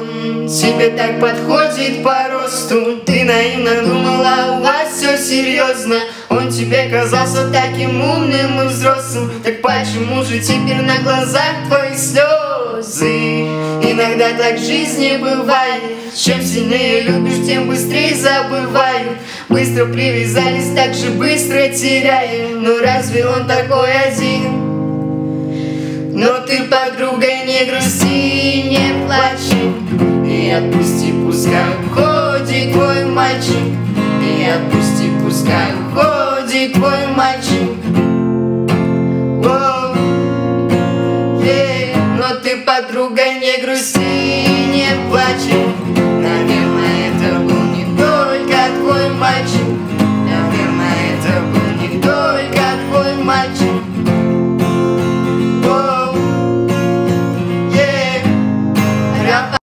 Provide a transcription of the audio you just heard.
он тебе так подходит по росту. Ты наивно думала, у вас все серьезно. Он тебе казался таким умным и взрослым. Так почему же теперь на глазах твои слезы? Иногда так в жизни бывает. Чем сильнее любишь, тем быстрее забывают. Быстро привязались, так же быстро теряем. Но разве он такой один? Но ты, подруга, не грусти, не плачь. И отпусти, пускай уходит твой мальчик. И отпусти, пускай уходит твой мальчик.